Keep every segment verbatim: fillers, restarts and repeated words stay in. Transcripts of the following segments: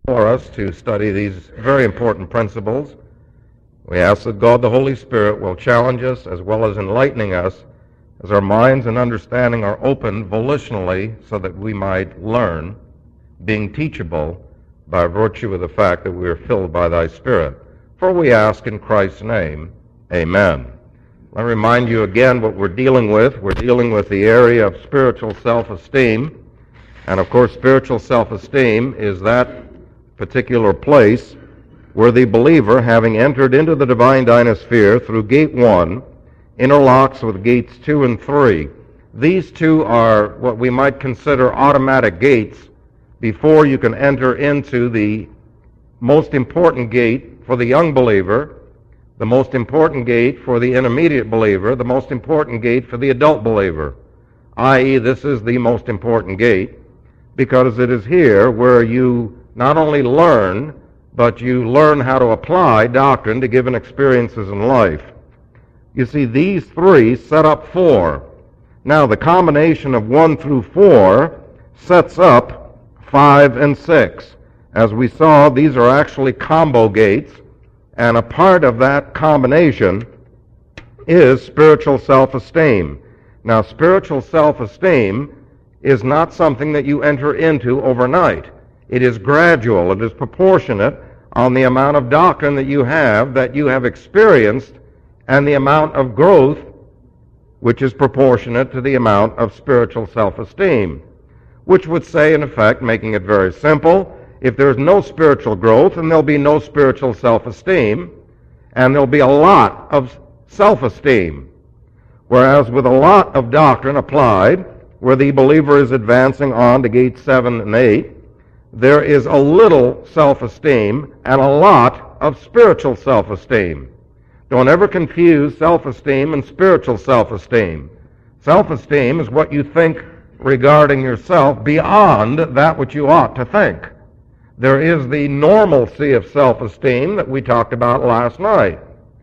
For us to study these very important principles, we ask that God the Holy Spirit will challenge us as well as enlightening us as our minds and understanding are opened volitionally so that we might learn, being teachable by virtue of the fact that we are filled by thy Spirit. For we ask in Christ's name, amen. I remind you again what we're dealing with. We're dealing with the area of spiritual self-esteem. And of course, spiritual self-esteem is that particular place where the believer, having entered into the divine dynasphere through gate one, interlocks with gates two and three. These two are what we might consider automatic gates before you can enter into the most important gate for the young believer, the most important gate for the intermediate believer, the most important gate for the adult believer, that is, this is the most important gate because it is here where you not only learn, but you learn how to apply doctrine to given experiences in life. You see, these three set up four. Now, the combination of one through four sets up five and six. As we saw, these are actually combo gates, and a part of that combination is spiritual self-esteem. Now, spiritual self-esteem is not something that you enter into overnight. It is gradual. It is proportionate on the amount of doctrine that you have, that you have experienced, and the amount of growth, which is proportionate to the amount of spiritual self-esteem. Which would say, in effect, making it very simple, if there's no spiritual growth, then there'll be no spiritual self-esteem, and there'll be a lot of self-esteem. Whereas with a lot of doctrine applied, where the believer is advancing on to gate seven and eight, there is a little self-esteem and a lot of spiritual self-esteem. Don't ever confuse self-esteem and spiritual self-esteem. Self-esteem is what you think regarding yourself beyond that which you ought to think. There is the normalcy of self-esteem that we talked about last night.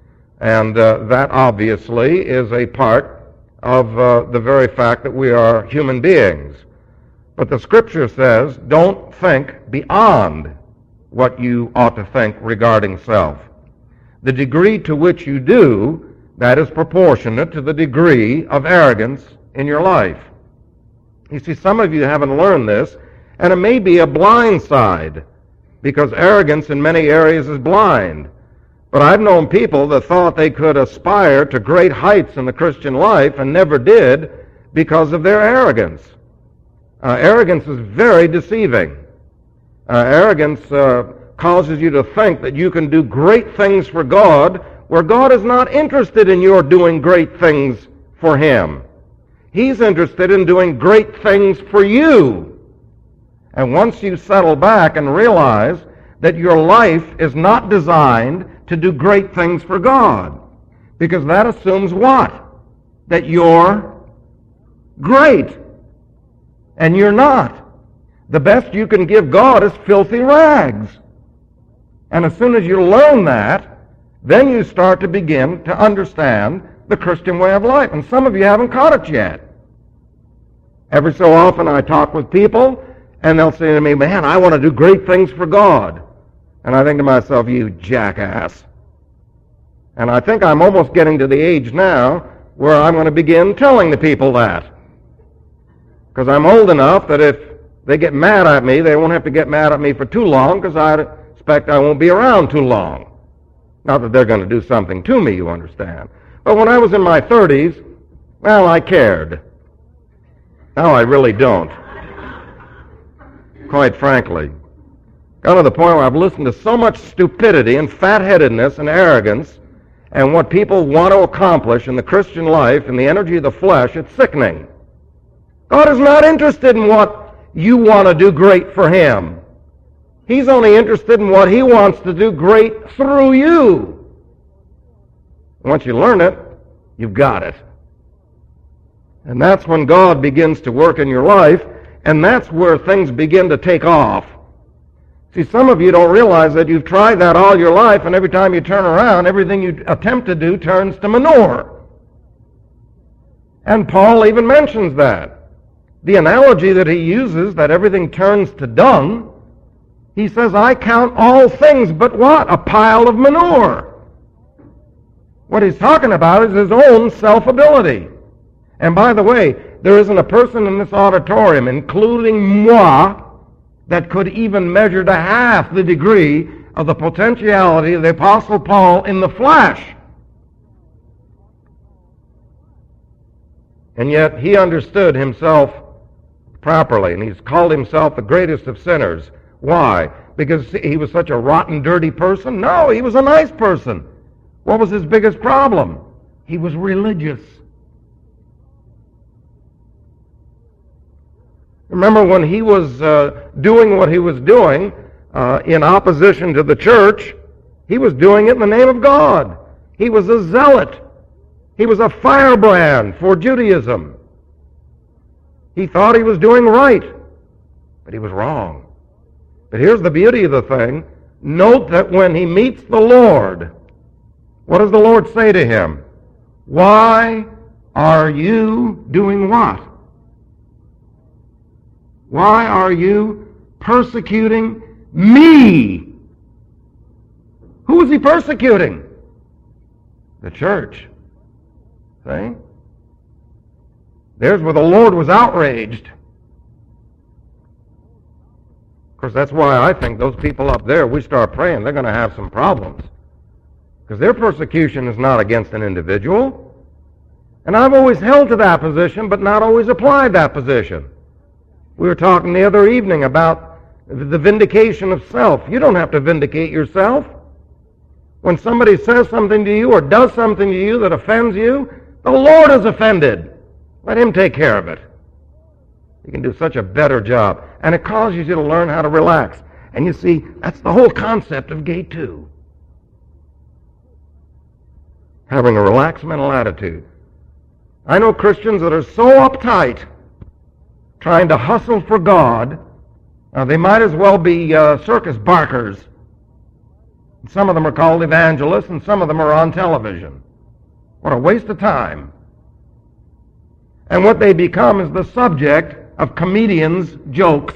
And uh, that obviously is a part of uh, the very fact that we are human beings. But the Scripture says, don't think beyond what you ought to think regarding self. The degree to which you do, that is proportionate to the degree of arrogance in your life. You see, some of you haven't learned this, and it may be a blind side, because arrogance in many areas is blind. But I've known people that thought they could aspire to great heights in the Christian life and never did because of their arrogance. Uh, arrogance is very deceiving. Uh, arrogance uh, causes you to think that you can do great things for God, where God is not interested in your doing great things for Him. He's interested in doing great things for you. And once you settle back and realize that your life is not designed to do great things for God, because that assumes what? That you're great. And you're not. The best you can give God is filthy rags. And as soon as you learn that, then you start to begin to understand the Christian way of life. And some of you haven't caught it yet. Every so often I talk with people, and they'll say to me, man, I want to do great things for God. And I think to myself, you jackass. And I think I'm almost getting to the age now where I'm going to begin telling the people that. Because I'm old enough that if they get mad at me, they won't have to get mad at me for too long, because I expect I won't be around too long. Not that they're going to do something to me, you understand. But when I was in my thirties, well, I cared. Now I really don't. Quite frankly. Got to the point where I've listened to so much stupidity and fat-headedness and arrogance and what people want to accomplish in the Christian life and the energy of the flesh, it's sickening. God is not interested in what you want to do great for Him. He's only interested in what He wants to do great through you. Once you learn it, you've got it. And that's when God begins to work in your life, and that's where things begin to take off. See, some of you don't realize that you've tried that all your life, and every time you turn around, everything you attempt to do turns to manure. And Paul even mentions that. The analogy that he uses, that everything turns to dung, He says, I count all things but what? A pile of manure. What he's talking about is his own self-ability. And by the way, there isn't a person in this auditorium, including moi, that could even measure to half the degree of the potentiality of the Apostle Paul in the flesh. And yet he understood himself properly, and he's called himself the greatest of sinners. Why? Because he was such a rotten, dirty person? No, he was a nice person. What was his biggest problem? He was religious. Remember when he was uh, doing what he was doing uh, in opposition to the church, he was doing it in the name of God. He was a zealot. He was a firebrand for Judaism. He thought he was doing right, but he was wrong. But here's the beauty of the thing. Note that when he meets the Lord, what does the Lord say to him? Why are you doing what? Why are you persecuting me? Who is he persecuting? The church. See? There's where the Lord was outraged. Of course, that's why I think those people up there, we start praying, they're going to have some problems. Because their persecution is not against an individual. And I've always held to that position, but not always applied that position. We were talking the other evening about the vindication of self. You don't have to vindicate yourself. When somebody says something to you or does something to you that offends you, the Lord is offended. Let him take care of it. You can do such a better job. And it causes you to learn how to relax. And you see, that's the whole concept of gate two. Having a relaxed mental attitude. I know Christians that are so uptight, trying to hustle for God. Now, they might as well be uh, circus barkers. Some of them are called evangelists, and some of them are on television. What a waste of time. And what they become is the subject of comedians' jokes.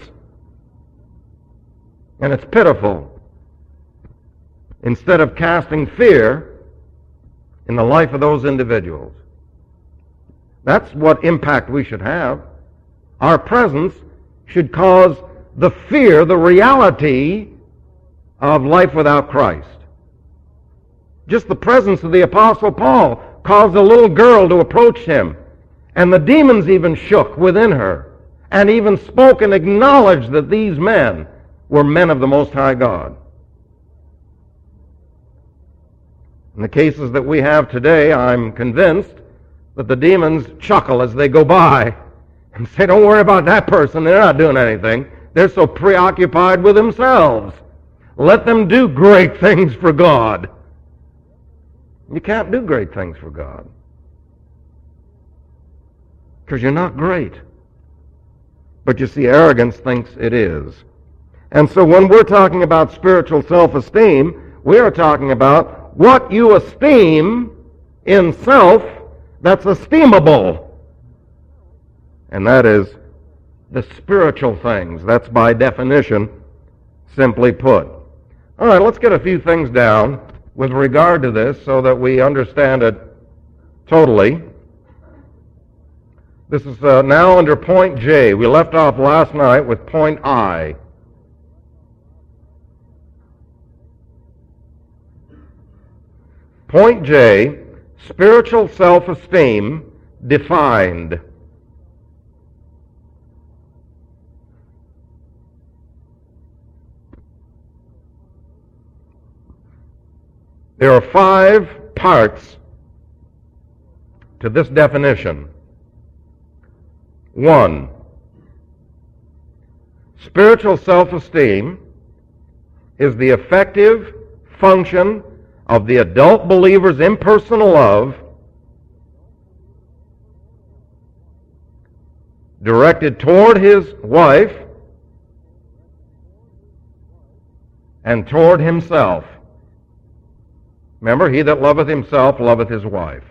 And it's pitiful. Instead of casting fear in the life of those individuals. That's what impact we should have. Our presence should cause the fear, the reality of life without Christ. Just the presence of the Apostle Paul caused a little girl to approach him, and the demons even shook within her, and even spoke and acknowledged that these men were men of the Most High God. In the cases that we have today, I'm convinced that the demons chuckle as they go by and say, don't worry about that person, they're not doing anything. They're so preoccupied with themselves. Let them do great things for God. You can't do great things for God. Because you're not great. But you see, arrogance thinks it is. And so when we're talking about spiritual self-esteem, we are talking about what you esteem in self that's esteemable. And that is the spiritual things. That's by definition, simply put. All right, let's get a few things down with regard to this so that we understand it totally. This is uh, now under point J. We left off last night with point I. Point J, spiritual self-esteem defined. There are five parts to this definition. One, spiritual self-esteem is the effective function of the adult believer's impersonal love directed toward his wife and toward himself. Remember, he that loveth himself loveth his wife.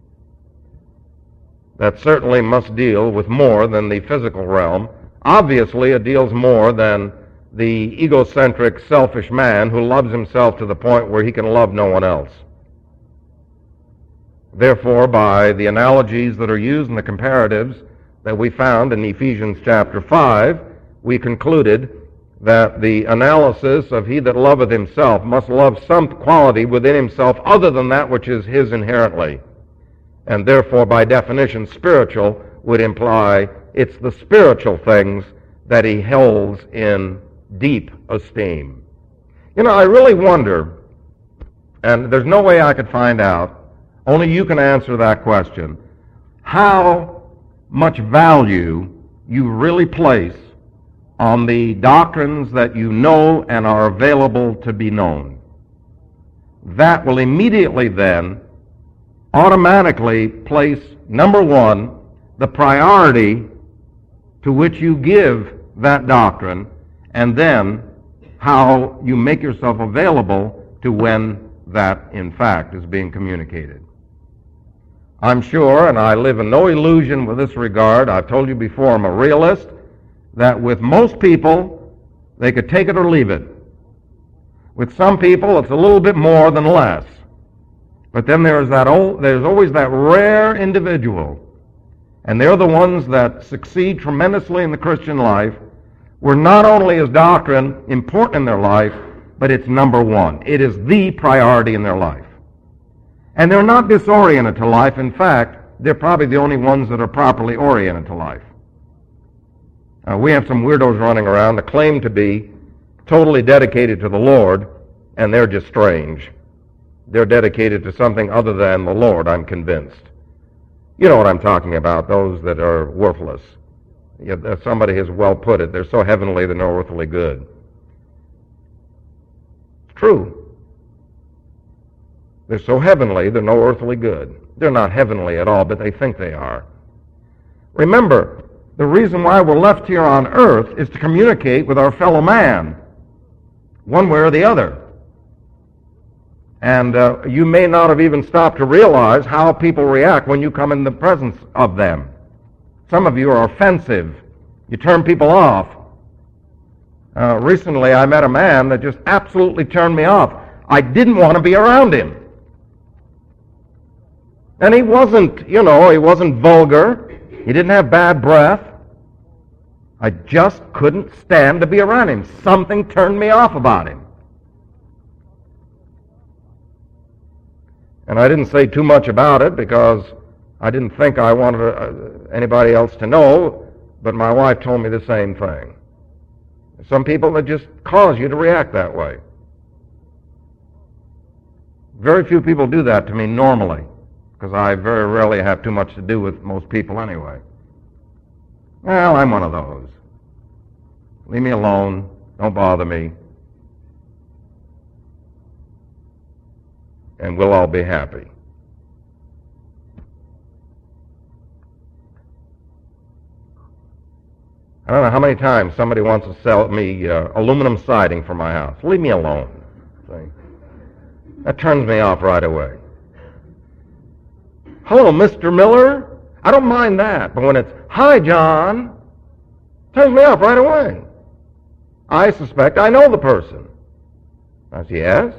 That certainly must deal with more than the physical realm. Obviously, it deals more than the egocentric, selfish man who loves himself to the point where he can love no one else. Therefore, by the analogies that are used in the comparatives that we found in Ephesians chapter five, we concluded that the analysis of he that loveth himself must love some quality within himself other than that which is his inherently. And therefore, by definition, spiritual would imply it's the spiritual things that he holds in deep esteem. You know, I really wonder, and there's no way I could find out, only you can answer that question, how much value you really place on the doctrines that you know and are available to be known. That will immediately then automatically place, number one, the priority to which you give that doctrine, and then how you make yourself available to when that, in fact, is being communicated. I'm sure, and I live in no illusion with this regard, I've told you before, I'm a realist, that with most people, they could take it or leave it. With some people, it's a little bit more than less. But then there's that old, there's always that rare individual, and they're the ones that succeed tremendously in the Christian life, where not only is doctrine important in their life, but it's number one. It is the priority in their life. And they're not disoriented to life. In fact, they're probably the only ones that are properly oriented to life. Uh, we have some weirdos running around that claim to be totally dedicated to the Lord, and they're just strange. They're dedicated to something other than the Lord, I'm convinced. You know what I'm talking about, those that are worthless. Yeah, somebody has well put it, they're so heavenly they're no earthly good. It's true. They're so heavenly they're no earthly good. They're not heavenly at all, but they think they are. Remember, the reason why we're left here on earth is to communicate with our fellow man, one way or the other. And uh, you may not have even stopped to realize how people react when you come in the presence of them. Some of you are offensive. You turn people off. Uh, recently, I met a man that just absolutely turned me off. I didn't want to be around him. And he wasn't, you know, he wasn't vulgar. He didn't have bad breath. I just couldn't stand to be around him. Something turned me off about him. And I didn't say too much about it because I didn't think I wanted uh, anybody else to know, but my wife told me the same thing. Some people that just cause you to react that way. Very few people do that to me normally, because I very rarely have too much to do with most people anyway. Well, I'm one of those. Leave me alone. Don't bother me. And we'll all be happy. I don't know how many times somebody wants to sell me uh, aluminum siding for my house. Leave me alone. See? That turns me off right away. Hello, Mister Miller. I don't mind that. But when it's, hi, John, turns me off right away. I suspect I know the person. I say, yes?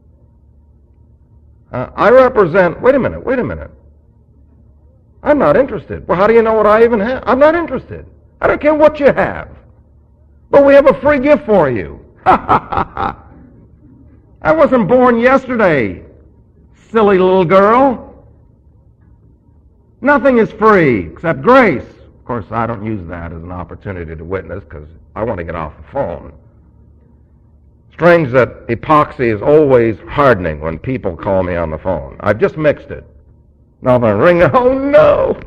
Uh, I represent, wait a minute, wait a minute. I'm not interested. Well, how do you know what I even have? I'm not interested. I don't care what you have. But we have a free gift for you. I wasn't born yesterday, silly little girl. Nothing is free except grace. Of course, I don't use that as an opportunity to witness because I want to get off the phone. Strange that epoxy is always hardening when people call me on the phone. I've just mixed it. Now if I ring, oh no!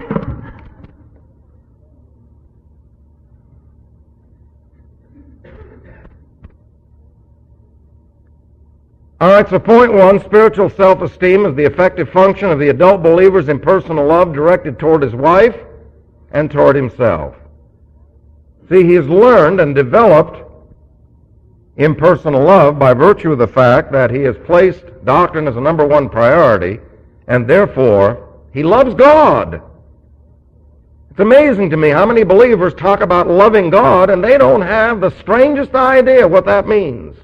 All right, so point one, spiritual self-esteem is the effective function of the adult believer's impersonal love directed toward his wife and toward himself. See, he has learned and developed impersonal love by virtue of the fact that he has placed doctrine as a number one priority, and therefore he loves God. It's amazing to me how many believers talk about loving God and they don't have the strangest idea what that means.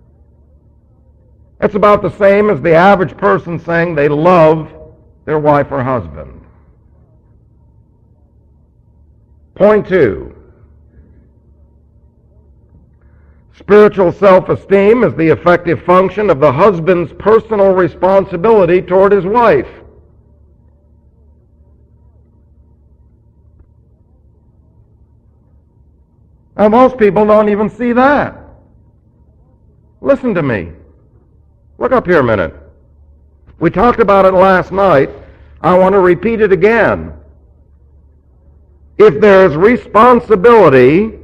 It's about the same as the average person saying they love their wife or husband. Point two. Spiritual self-esteem is the effective function of the husband's personal responsibility toward his wife. Now, most people don't even see that. Listen to me. Look up here a minute. We talked about it last night. I want to repeat it again. If there's responsibility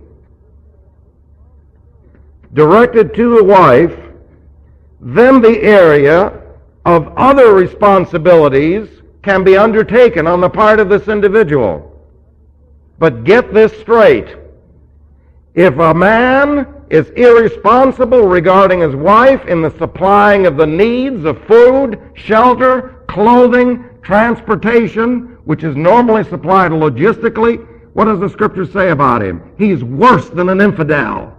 directed to a wife, then the area of other responsibilities can be undertaken on the part of this individual. But get this straight. If a man is irresponsible regarding his wife in the supplying of the needs of food, shelter, clothing, transportation, which is normally supplied logistically, what does the Scripture say about him? He's worse than an infidel.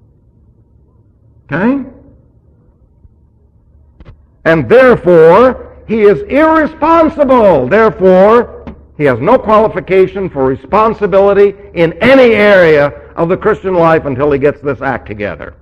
Okay? And therefore, he is irresponsible. Therefore, he has no qualification for responsibility in any area of the Christian life until he gets this act together.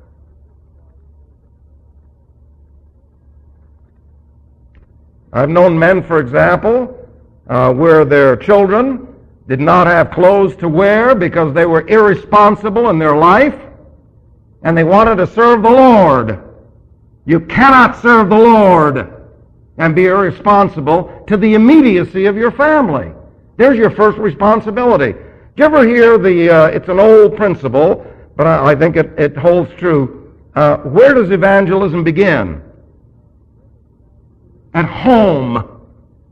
I've known men, for example, uh, where their children did not have clothes to wear because they were irresponsible in their life, and they wanted to serve the Lord. You cannot serve the Lord and be irresponsible to the immediacy of your family. There's your first responsibility. Did you ever hear the, uh, it's an old principle, but I, I think it, it holds true. Uh, where does evangelism begin? At home.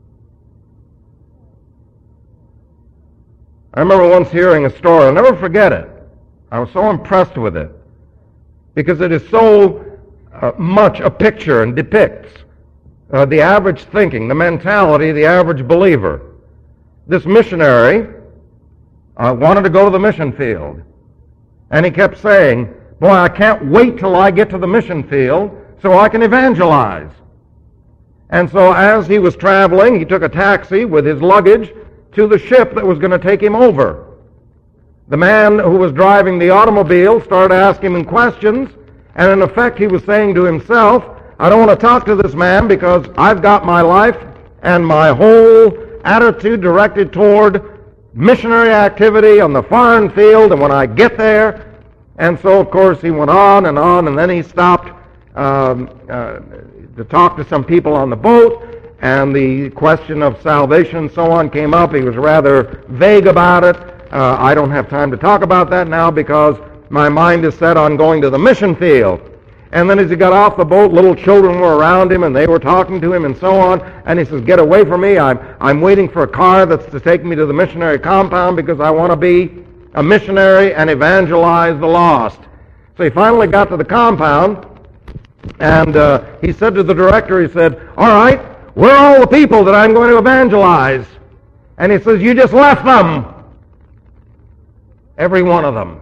I remember once hearing a story. I'll never forget it. I was so impressed with it because it is so uh, much a picture and depicts uh, the average thinking, the mentality of the average believer. This missionary uh, wanted to go to the mission field, and he kept saying, boy, I can't wait till I get to the mission field so I can evangelize. And so as he was traveling, he took a taxi with his luggage to the ship that was going to take him over. The man who was driving the automobile started asking him questions, and in effect he was saying to himself, I don't want to talk to this man because I've got my life and my whole attitude directed toward missionary activity on the foreign field, and when I get there. And so, of course, he went on and on, and then he stopped um, uh, to talk to some people on the boat, and the question of salvation and so on came up. He was rather vague about it. Uh, I don't have time to talk about that now because my mind is set on going to the mission field. And then as he got off the boat, little children were around him, and they were talking to him and so on. And he says, get away from me. I'm, I'm waiting for a car that's to take me to the missionary compound because I want to be a missionary and evangelize the lost. So he finally got to the compound, and uh, he said to the director, he said, all right, where are all the people that I'm going to evangelize? And he says, you just left them. Every one of them.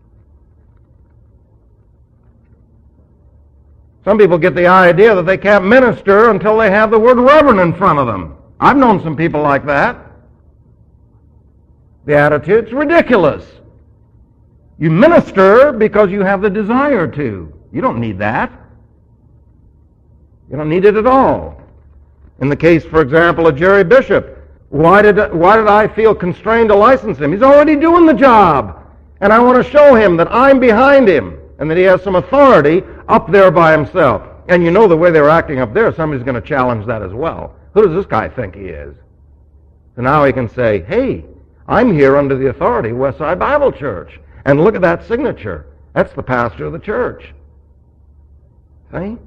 Some people get the idea that they can't minister until they have the word reverend in front of them. I've known some people like that. The attitude's ridiculous. You minister because you have the desire to. You don't need that. You don't need it at all. In the case, for example, of Jerry Bishop, why did, why did I feel constrained to license him? He's already doing the job. And I want to show him that I'm behind him and that he has some authority up there by himself. And you know the way they were acting up there, somebody's going to challenge that as well. Who does this guy think he is? So now he can say, hey, I'm here under the authority of Westside Bible Church. And look at that signature. That's the pastor of the church. See?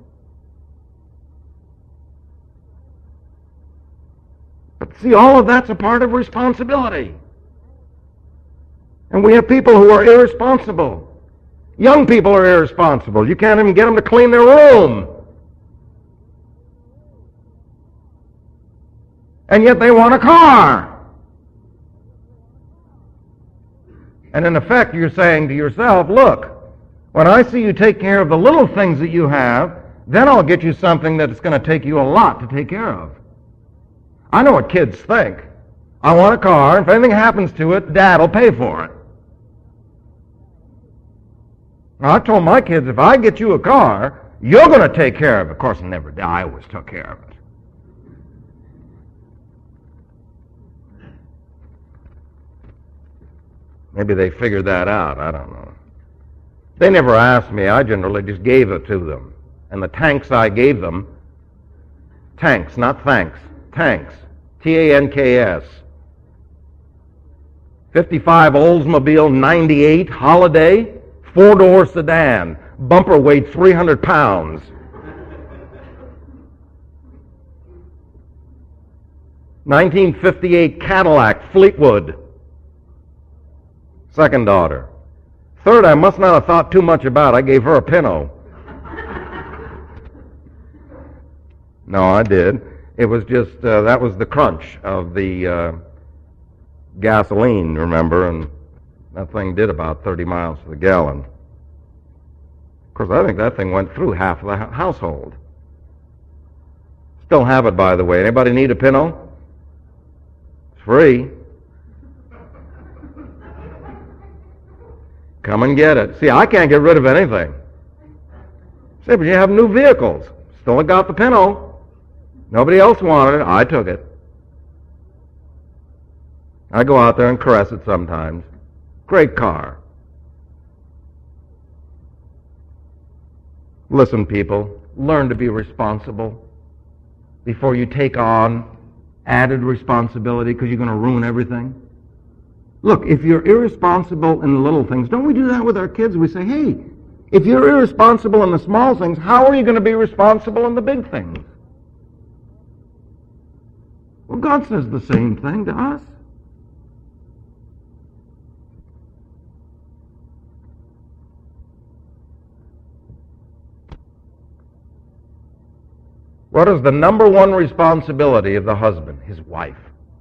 But see, all of that's a part of responsibility. And we have people who are irresponsible. Young people are irresponsible. You can't even get them to clean their room. And yet they want a car. And in effect, you're saying to yourself, look, when I see you take care of the little things that you have, then I'll get you something that's going to take you a lot to take care of. I know what kids think. I want a car, and if anything happens to it, Dad will pay for it. Now, I told my kids, if I get you a car, you're going to take care of it. Of course, I never did. I always took care of it. Maybe they figured that out. I don't know. They never asked me. I generally just gave it to them. And the tanks I gave them, tanks, not thanks, tanks, T A N K S. fifty-five Oldsmobile ninety-eight Holiday, four-door sedan, bumper weight three hundred pounds. nineteen fifty-eight Cadillac Fleetwood. Second daughter. Third, I must not have thought too much about. I gave her a Pinto. No, I did. It was just, uh, that was the crunch of the uh, gasoline, remember, and that thing did about thirty miles to the gallon. Of course, I think that thing went through half of the household. Still have it, by the way. Anybody need a Pinto? It's free. Come and get it. See, I can't get rid of anything. Say, but you have new vehicles. Still got the Pinto. Nobody else wanted it. I took it. I go out there and caress it sometimes. Great car. Listen, people, learn to be responsible before you take on added responsibility because you're going to ruin everything. Look, if you're irresponsible in the little things, don't we do that with our kids? We say, hey, if you're irresponsible in the small things, how are you going to be responsible in the big things? Well, God says the same thing to us. What is the number one responsibility of the husband? His wife.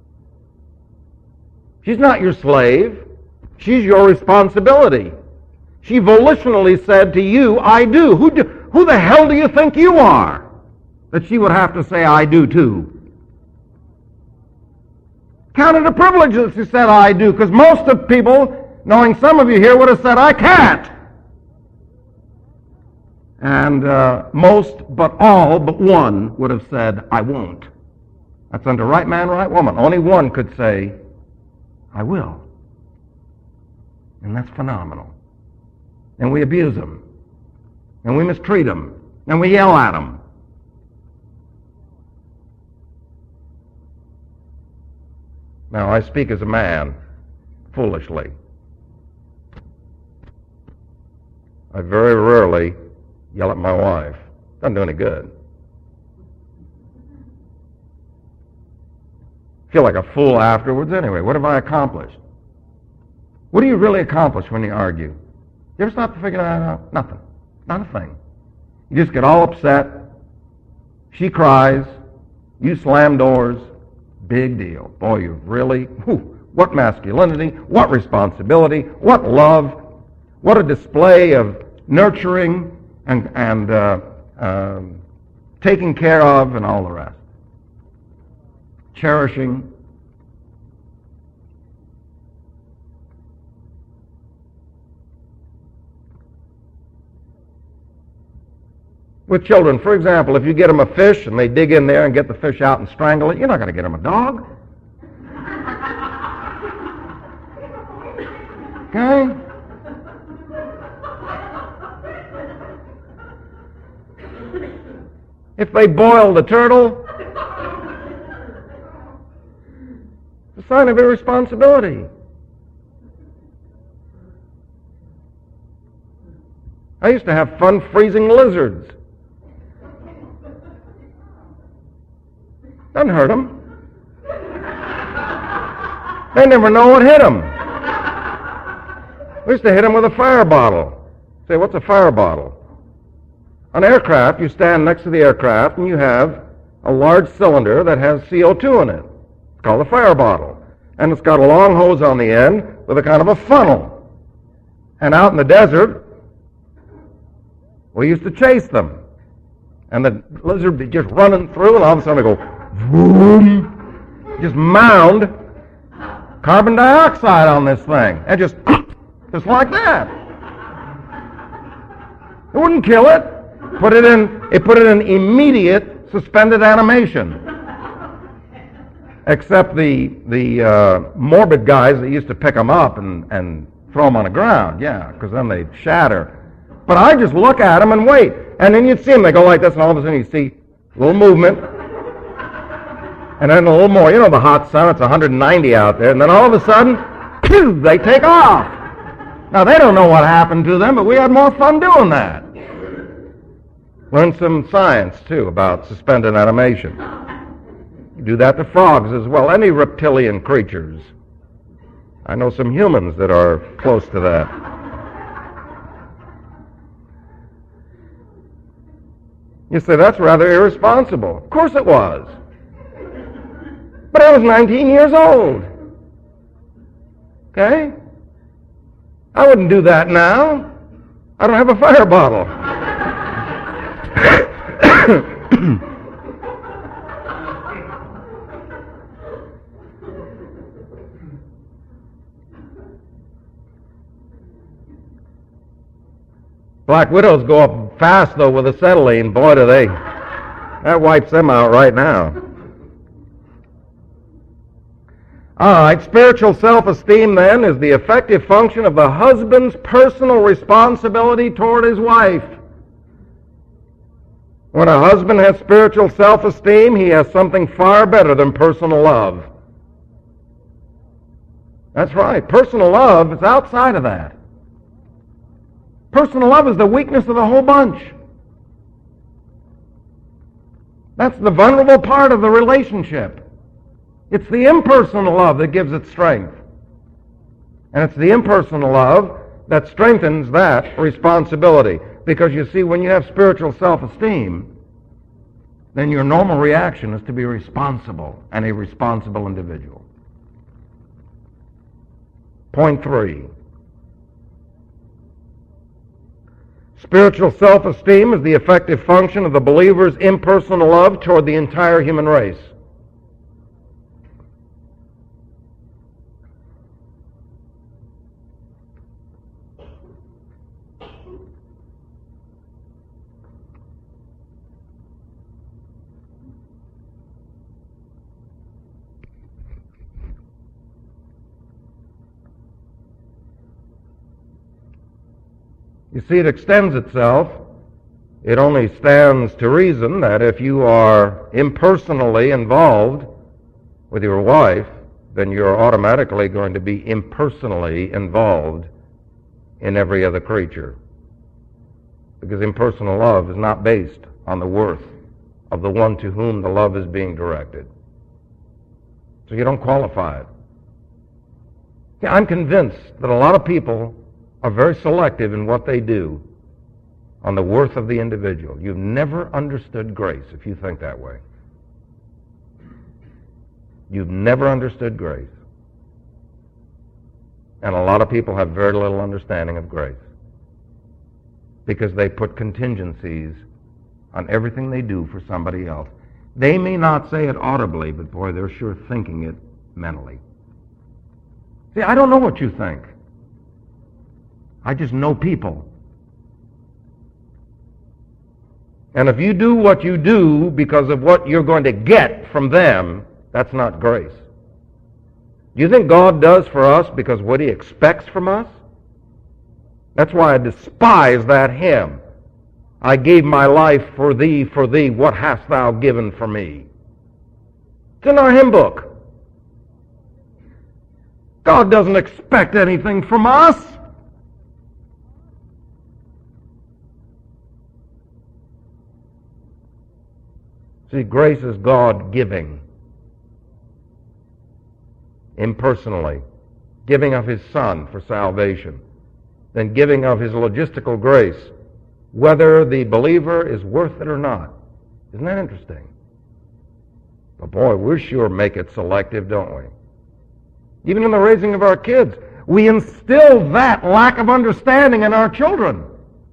She's not your slave. She's your responsibility. She volitionally said to you, I do. Who do, who the hell do you think you are that she would have to say, I do too? Count it a privilege that she said, I do, because most of people, knowing some of you here, would have said, I can't. And uh, most, but all, but one would have said, I won't. That's under right man, right woman. Only one could say, I will. And that's phenomenal. And we abuse them. And we mistreat them. And we yell at them. Now, I speak as a man, foolishly. I very rarely yell at my wife. Doesn't do any good. Feel like a fool afterwards anyway. What have I accomplished? What do you really accomplish when you argue? You ever stop to figure that out? Nothing. Not a thing. You just get all upset. She cries. You slam doors. Big deal. Boy, you've really, whew, what masculinity, what responsibility, what love, what a display of nurturing and, and uh, uh, taking care of and all the rest. Cherishing. With children, for example, if you get them a fish and they dig in there and get the fish out and strangle it, you're not going to get them a dog. Okay? If they boil the turtle, it's a sign of irresponsibility. I used to have fun freezing lizards. Doesn't hurt them. They never know what hit them. We used to hit them with a fire bottle. Say, what's a fire bottle? On aircraft, you stand next to the aircraft and you have a large cylinder that has C O two in it. It's called a fire bottle. And it's got a long hose on the end with a kind of a funnel. And out in the desert, we used to chase them. And the lizard would be just running through, and all of a sudden they go, boom, just mound carbon dioxide on this thing. And just, just like that. It wouldn't kill it. Put it in, it put it in immediate suspended animation. Except the the uh, morbid guys that used to pick them up and, and throw them on the ground, yeah, because then they'd shatter. But I just look at them and wait. And then you'd see them, they go like this, and all of a sudden you see a little movement. And then a little more. You know the hot sun, it's one hundred ninety out there. And then all of a sudden, phew, they take off. Now, they don't know what happened to them, but we had more fun doing that. Learn some science, too, about suspended animation. You do that to frogs as well, any reptilian creatures. I know some humans that are close to that. You say, that's rather irresponsible. Of course it was. But I was nineteen years old. Okay? I wouldn't do that now. I don't have a fire bottle. Black widows go up fast, though, with acetylene. Boy, do they. That wipes them out right now. All right, spiritual self-esteem, then, is the effective function of the husband's personal responsibility toward his wife. When a husband has spiritual self-esteem, he has something far better than personal love. That's right. Personal love is outside of that. Personal love is the weakness of the whole bunch. That's the vulnerable part of the relationship. It's the impersonal love that gives it strength. And it's the impersonal love that strengthens that responsibility. Because you see, when you have spiritual self-esteem, then your normal reaction is to be responsible and a responsible individual. Point three. Spiritual self-esteem is the effective function of the believer's impersonal love toward the entire human race. You see, it extends itself. It only stands to reason that if you are impersonally involved with your wife, then you're automatically going to be impersonally involved in every other creature. Because impersonal love is not based on the worth of the one to whom the love is being directed. So you don't qualify it. See, I'm convinced that a lot of people are very selective in what they do on the worth of the individual. You've never understood grace if you think that way. You've never understood grace. And a lot of people have very little understanding of grace because they put contingencies on everything they do for somebody else. They may not say it audibly, but boy, they're sure thinking it mentally. See, I don't know what you think. I just know people. And if you do what you do because of what you're going to get from them, that's not grace. Do you think God does for us because what He expects from us? That's why I despise that hymn. I gave my life for thee, for thee, what hast thou given for me? It's in our hymn book. God doesn't expect anything from us. See, grace is God giving, impersonally, giving of His Son for salvation, then giving of His logistical grace, whether the believer is worth it or not. Isn't that interesting? But boy, we sure make it selective, don't we? Even in the raising of our kids, we instill that lack of understanding in our children.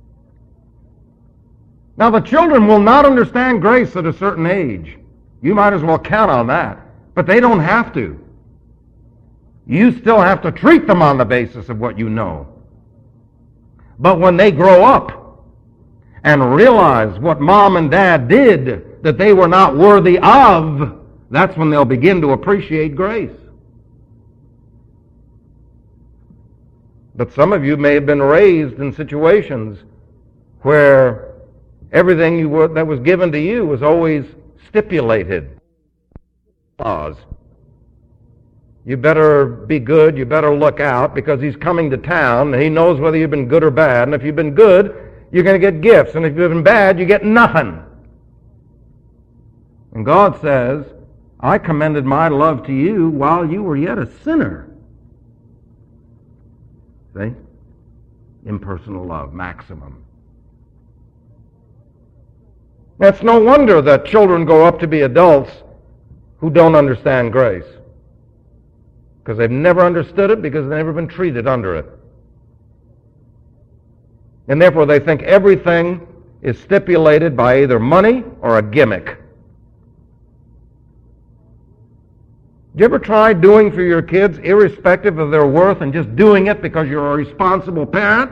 Now, the children will not understand grace at a certain age. You might as well count on that. But they don't have to. You still have to treat them on the basis of what you know. But when they grow up and realize what mom and dad did that they were not worthy of, that's when they'll begin to appreciate grace. But some of you may have been raised in situations where everything you were, that was given to you was always stipulated. Laws. You better be good, you better look out, because he's coming to town, and he knows whether you've been good or bad, and if you've been good, you're going to get gifts, and if you've been bad, you get nothing. And God says, I commended my love to you while you were yet a sinner. See? Impersonal love, maximum. It's no wonder that children grow up to be adults who don't understand grace. Because they've never understood it, because they've never been treated under it. And therefore they think everything is stipulated by either money or a gimmick. Did you ever try doing for your kids irrespective of their worth and just doing it because you're a responsible parent?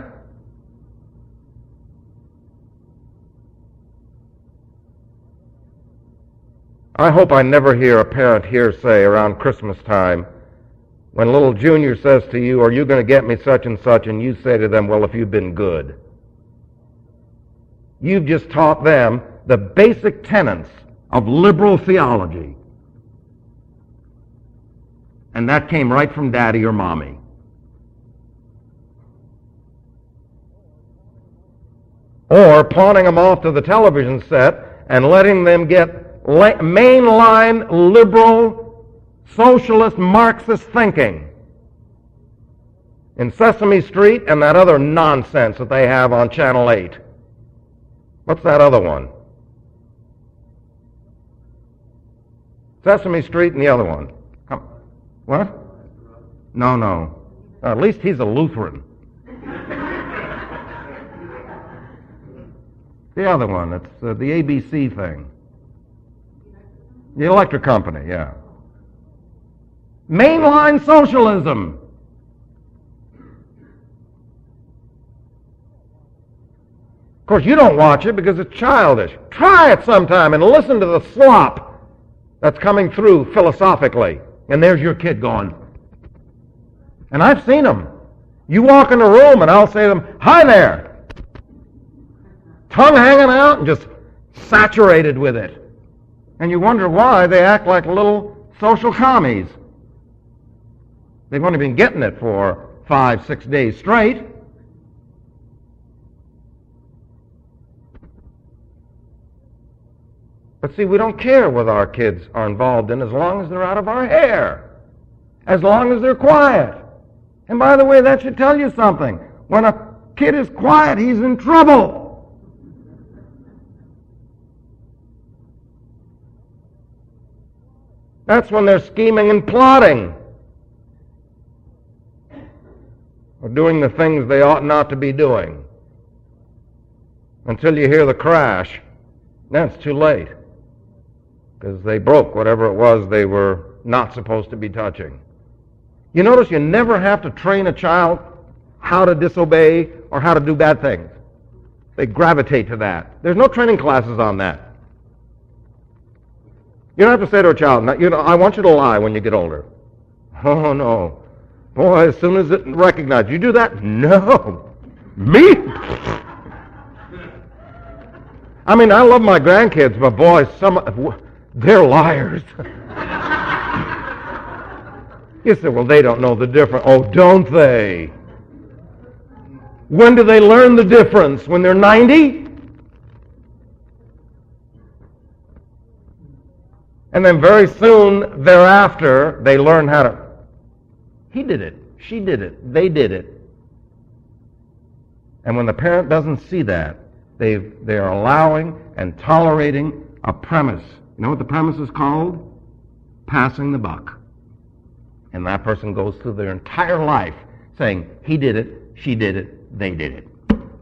I hope I never hear a parent here say around Christmas time, when little Junior says to you, are you going to get me such and such, and you say to them, well, if you've been good. You've just taught them the basic tenets of liberal theology. And that came right from daddy or mommy. Or pawning them off to the television set and letting them get mainline liberal socialist Marxist thinking in Sesame Street and that other nonsense that they have on Channel eight. What's that other one? Sesame Street and the other one. Come. What? No, no. Uh, at least he's a Lutheran. The other one, it's uh, the A B C thing. The electric company, yeah. Mainline socialism. Of course, you don't watch it because it's childish. Try it sometime and listen to the slop that's coming through philosophically. And there's your kid going. And I've seen them. You walk in a room and I'll say to them, hi there. Tongue hanging out and just saturated with it. And you wonder why they act like little social commies. They've only been getting it for five, six days straight. But see, we don't care what our kids are involved in as long as they're out of our hair. As long as they're quiet. And by the way, that should tell you something. When a kid is quiet, he's in trouble. That's when they're scheming and plotting. Or doing the things they ought not to be doing. Until you hear the crash, then it's too late. Because they broke whatever it was they were not supposed to be touching. You notice you never have to train a child how to disobey or how to do bad things. They gravitate to that. There's no training classes on that. You don't have to say to a child, you know, I want you to lie when you get older. Oh, no. Boy, as soon as it recognizes, you do that? No. Me? I mean, I love my grandkids, but boy, some they're liars. You say, well, they don't know the difference. Oh, don't they? When do they learn the difference? When they're ninety? And then very soon thereafter, they learn how to. He did it. She did it. They did it. And when the parent doesn't see that, they they are allowing and tolerating a premise. You know what the premise is called? Passing the buck. And that person goes through their entire life saying, he did it, she did it, they did it.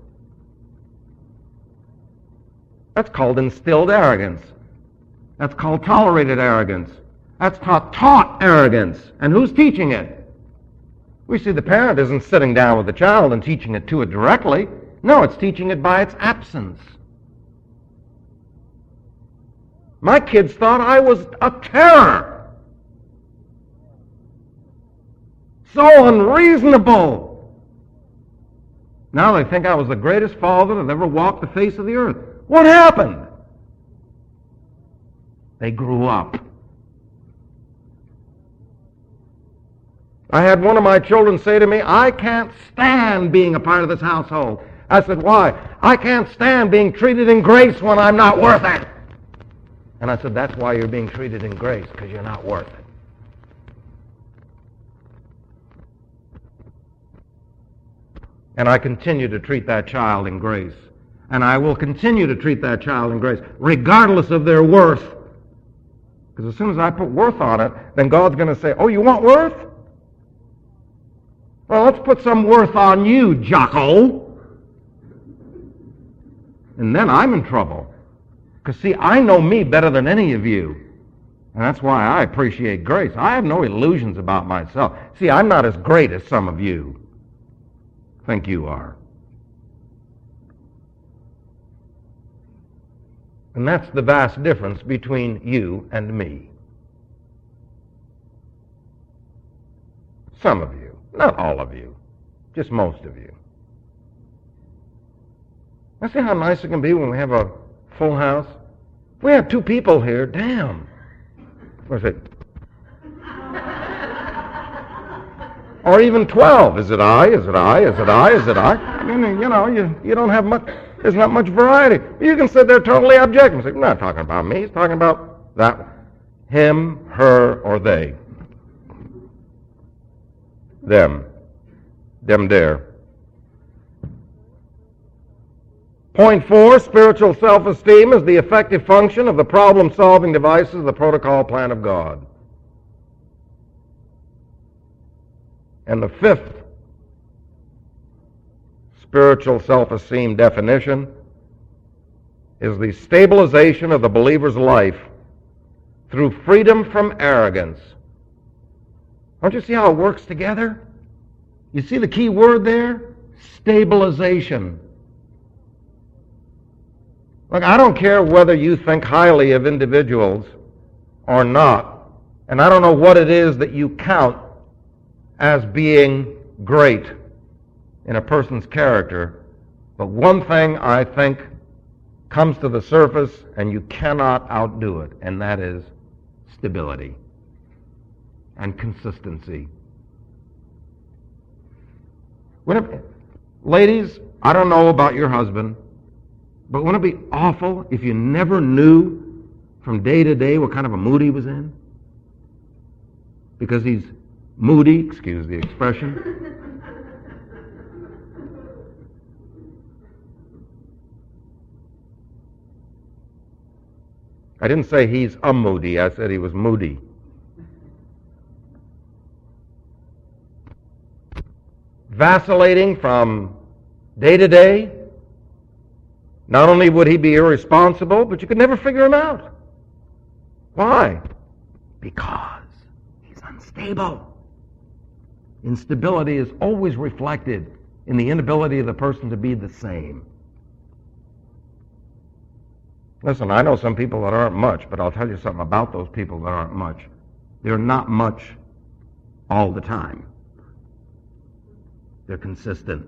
That's called instilled arrogance. That's called tolerated arrogance. That's taught, taught arrogance. And who's teaching it? We see the parent isn't sitting down with the child and teaching it to it directly. No, it's teaching it by its absence. My kids thought I was a terror. So unreasonable. Now they think I was the greatest father that ever walked the face of the earth. What happened? They grew up. I had one of my children say to me, I can't stand being a part of this household. I said, why? I can't stand being treated in grace when I'm not worth it. And I said, that's why you're being treated in grace, because you're not worth it. And I continue to treat that child in grace. And I will continue to treat that child in grace, regardless of their worth. Because as soon as I put worth on it, then God's going to say, oh, you want worth? Well, let's put some worth on you, Jocko. And then I'm in trouble. Because, see, I know me better than any of you. And that's why I appreciate grace. I have no illusions about myself. See, I'm not as great as some of you think you are. And that's the vast difference between you and me. Some of you, not all of you, just most of you. Now see how nice it can be when we have a full house? If we have two people here, damn. What's it? Or even twelve. Is it I? Is it I? Is it I? Is it I? I mean, you know, you, you don't have much, there's not much variety. You can sit there totally objective and say, I'm not talking about me, he's talking about that, him, her, or they. Them. Them there. Point four, spiritual self-esteem is the effective function of the problem-solving devices of the protocol plan of God. And the fifth spiritual self-esteem definition is the stabilization of the believer's life through freedom from arrogance. Don't you see how it works together? You see the key word there? Stabilization. Look, I don't care whether you think highly of individuals or not, and I don't know what it is that you count as being great in a person's character, but one thing I think comes to the surface and you cannot outdo it, and that is stability and consistency. Wouldn't it, ladies, I don't know about your husband, but wouldn't it be awful if you never knew from day to day what kind of a mood he was in? Because he's moody, excuse the expression. I didn't say he's a moody, I said he was moody. Vacillating from day to day. Not only would he be irresponsible, but you could never figure him out. Why? Because he's unstable. Instability is always reflected in the inability of the person to be the same. Listen, I know some people that aren't much, but I'll tell you something about those people that aren't much. They're not much all the time. They're consistent.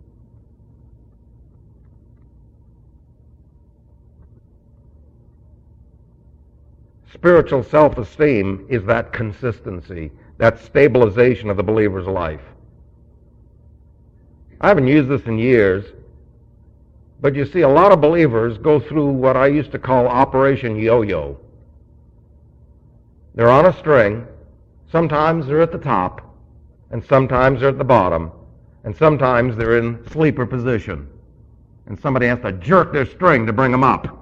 Spiritual self-esteem is that consistency, that stabilization of the believer's life. I haven't used this in years, but you see a lot of believers go through what I used to call Operation Yo-Yo. They're on a string. Sometimes they're at the top, and sometimes they're at the bottom, and sometimes they're in sleeper position, and somebody has to jerk their string to bring them up.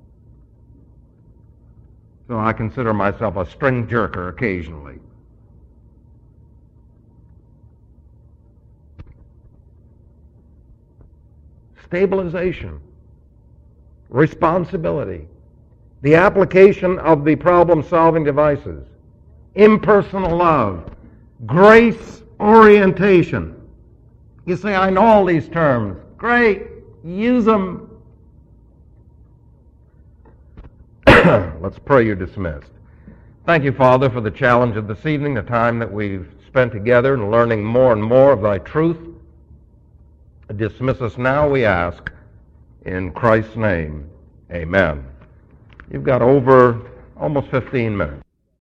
So I consider myself a string jerker occasionally. stabilization, responsibility, the application of the problem-solving devices, impersonal love, grace orientation. You say, I know all these terms. Great. Use them. Let's pray. You're dismissed. Thank you, Father, for the challenge of this evening, the time that we've spent together and learning more and more of thy truth. Dismiss us now, we ask, in Christ's name. Amen. You've got over almost fifteen minutes.